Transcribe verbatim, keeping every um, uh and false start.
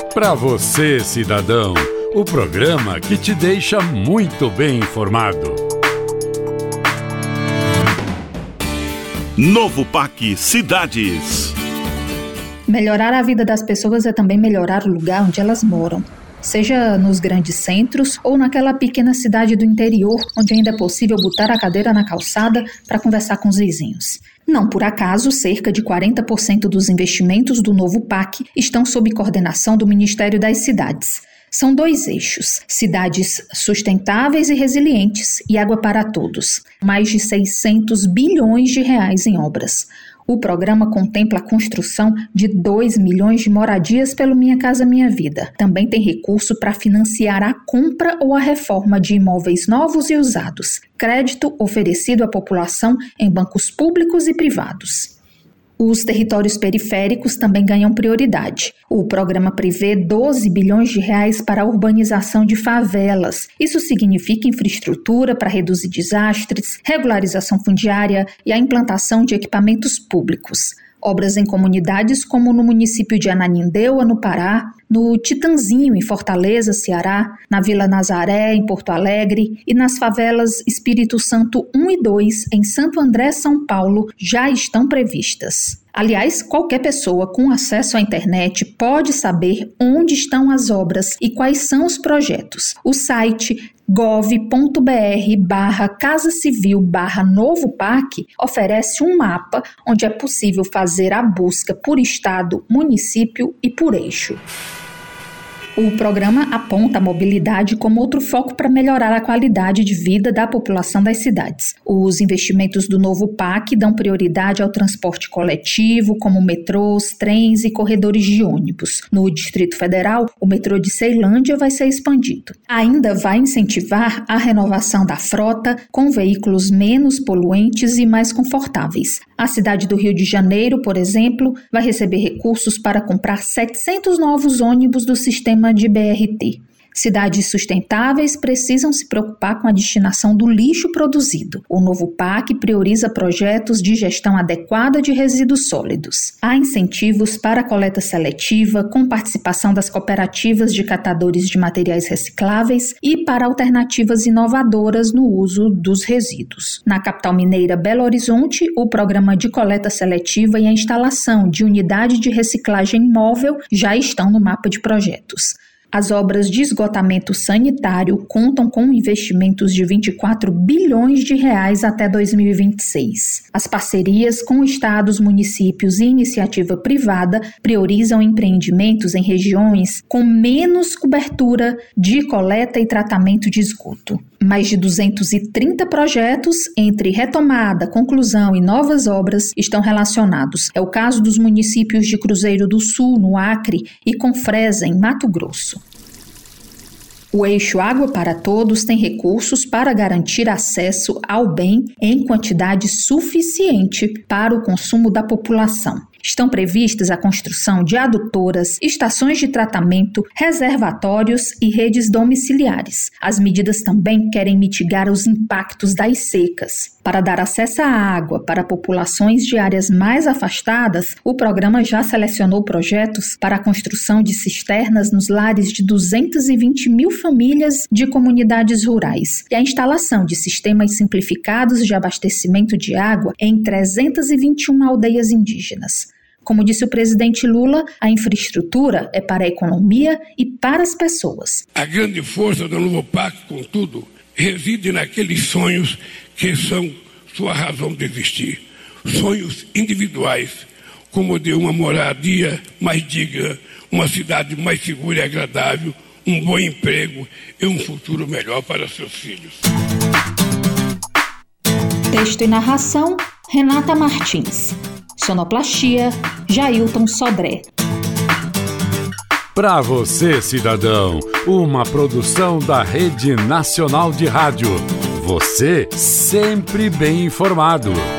Para você, cidadão, o programa que te deixa muito bem informado. Novo P A C Cidades. Melhorar a vida das pessoas é também melhorar o lugar onde elas moram. Seja nos grandes centros ou naquela pequena cidade do interior, onde ainda é possível botar a cadeira na calçada para conversar com os vizinhos. Não por acaso, cerca de quarenta por cento dos investimentos do novo P A C estão sob coordenação do Ministério das Cidades. São dois eixos: cidades sustentáveis e resilientes e água para todos. Mais de seiscentos bilhões de reais em obras. O programa contempla a construção de dois milhões de moradias pelo Minha Casa Minha Vida. Também tem recurso para financiar a compra ou a reforma de imóveis novos e usados. Crédito oferecido à população em bancos públicos e privados. Os territórios periféricos também ganham prioridade. O programa prevê doze bilhões de reais para a urbanização de favelas. Isso significa infraestrutura para reduzir desastres, regularização fundiária e a implantação de equipamentos públicos. Obras em comunidades como no município de Ananindeua, no Pará, no Titanzinho, em Fortaleza, Ceará, na Vila Nazaré, em Porto Alegre, e nas favelas Espírito Santo um e dois, em Santo André, São Paulo, já estão previstas. Aliás, qualquer pessoa com acesso à internet pode saber onde estão as obras e quais são os projetos. O site gov.br barra Casa Civil barra Novo P A C oferece um mapa onde é possível fazer a busca por estado, município e por eixo. O programa aponta a mobilidade como outro foco para melhorar a qualidade de vida da população das cidades. Os investimentos do novo P A C dão prioridade ao transporte coletivo, como metrôs, trens e corredores de ônibus. No Distrito Federal, o metrô de Ceilândia vai ser expandido. Ainda vai incentivar a renovação da frota com veículos menos poluentes e mais confortáveis. A cidade do Rio de Janeiro, por exemplo, vai receber recursos para comprar setecentos novos ônibus do sistema de B R T. Cidades sustentáveis precisam se preocupar com a destinação do lixo produzido. O novo P A C prioriza projetos de gestão adequada de resíduos sólidos. Há incentivos para a coleta seletiva, com participação das cooperativas de catadores de materiais recicláveis e para alternativas inovadoras no uso dos resíduos. Na capital mineira Belo Horizonte, o programa de coleta seletiva e a instalação de unidade de reciclagem móvel já estão no mapa de projetos. As obras de esgotamento sanitário contam com investimentos de vinte e quatro bilhões de reais até dois mil e vinte e seis. As parcerias com estados, municípios e iniciativa privada priorizam empreendimentos em regiões com menos cobertura de coleta e tratamento de esgoto. Mais de duzentos e trinta projetos, entre retomada, conclusão e novas obras, estão relacionados. É o caso dos municípios de Cruzeiro do Sul, no Acre, e Confresa, em Mato Grosso. O eixo Água para Todos tem recursos para garantir acesso ao bem em quantidade suficiente para o consumo da população. Estão previstas a construção de adutoras, estações de tratamento, reservatórios e redes domiciliares. As medidas também querem mitigar os impactos das secas. Para dar acesso à água para populações de áreas mais afastadas, o programa já selecionou projetos para a construção de cisternas nos lares de duzentas e vinte mil famílias de comunidades rurais e a instalação de sistemas simplificados de abastecimento de água em trezentas e vinte e uma aldeias indígenas. Como disse o presidente Lula, a infraestrutura é para a economia e para as pessoas. A grande força do novo P A C, contudo, reside naqueles sonhos que são sua razão de existir. Sonhos individuais, como de uma moradia mais digna, uma cidade mais segura e agradável, um bom emprego e um futuro melhor para seus filhos. Texto e narração, Renata Martins. Sonoplastia, Jailton Sodré. Para você, cidadão, uma produção da Rede Nacional de Rádio. Você sempre bem informado.